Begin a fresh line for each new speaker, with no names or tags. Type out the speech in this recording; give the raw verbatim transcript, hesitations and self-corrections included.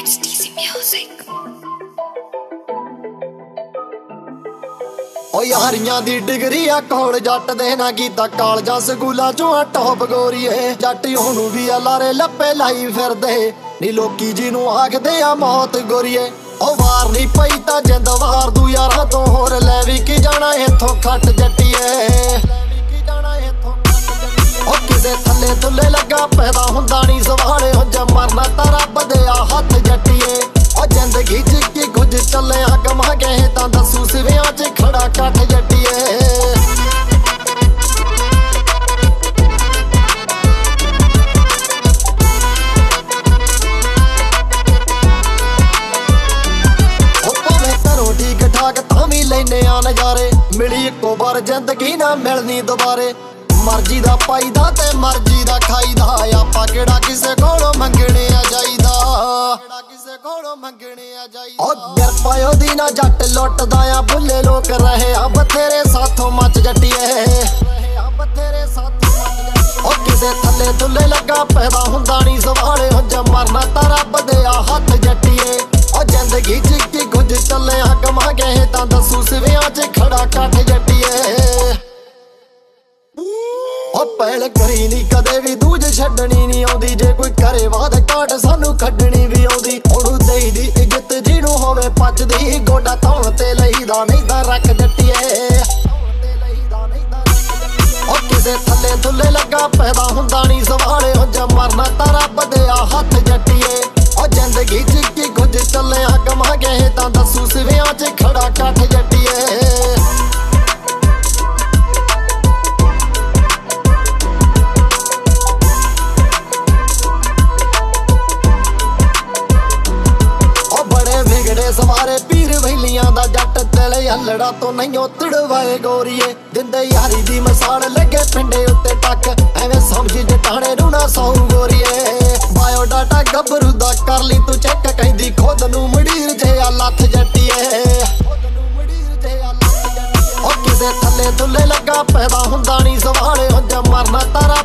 It's D C Music.
ओ यारियां दी डिगरी आ कोल जट दे ना कीता कालजा स्कूलां चों आ टॉप गोरीए जट ओनू भी आ लारे लप्पे लाई फिरदे नी लोकी जिनू आखदे आ मौत गोरीए ओ वार नी पई तां जिंद वार दू यारां तो होर ले वी की जाना इथों खट जट्टीए ओ किसे थल्ले थुल्ले लगा पैदा हुंदा नी सवाले हो जा मरना तां रब दे आ हत्थ जट्टीए ओ जिंदगी च की कुछ चले गमा गए तां दसू सिवियां च खड़ा कट जट्टीए लेने आ नजारे मिली इको बार जिंदगी ना मिलनी दोबारे मर्जी दा पाईदा ते मर्जी दा खाईदा आपां केड़ा किसे कोलों मंगणे आ जाईदा किसे कोलों मंगणे आ जाईदा ओ दिल पायो दी ना जट लुटदा आ भुल्ले लोक रहे आ बथेरे साथों मच जट्टीए अब तेरे साथों ओ किसे थल्ले थुल्ले लगा पैदा हुंदा नी सवाले हो जा मरना तां रब दे आ हत्थ जट्टीए ओ जिंदगी च की कुछ चले गमा गए तां दसू सिवियां च खड़ा कट जट्टीए ओ पहल करी नी कदे भी दूज छड्डनी नी आउंदी जे कोई करे वाद काट सानू खड्डनी भी आउंदी ओनू देई दी इज्जत जिनू होवे पचदी गोडा धौण ते लईदा नहीं तां रख जट्टीए ओ किसे थल्ले थुल्ले लगा पैदा हुंदा नी सवाले हो जा मरना तां रब दे आ हत्थ जट्टीए ओ जिंदगी च की कुछ चले गमा गए तां दसू सिवियां च खड़ा कट जट्टीए सवारे पीर वैलियां दा जट तेले हलड़ा तो नहीं तड़वाए गोरीए दिंदे यारी दी मिसाल लगे पिंडे उत्ते टक एवें समझी जटाने नू ना सौ गोरीए बायोडाटा गबरू दा कर ली तू चेक कहंदी खुद नू मड़ीर जे आ लथ जट्टीए ओ किसे थल्ले थुल्ले लगा पैदा हुंदा नी सवाले हो जा मरना तां